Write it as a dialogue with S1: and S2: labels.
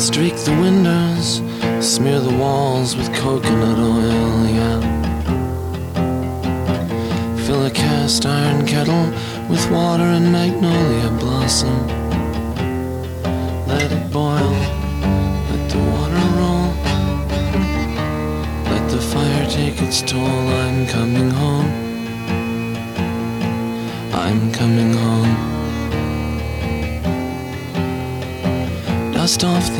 S1: Streak the windows, smear the walls with coconut oil, yeah. Fill a cast iron kettle with water and magnolia blossom. Let it boil, let the water roll. Let the fire take its toll. I'm coming home. I'm coming home. Dust off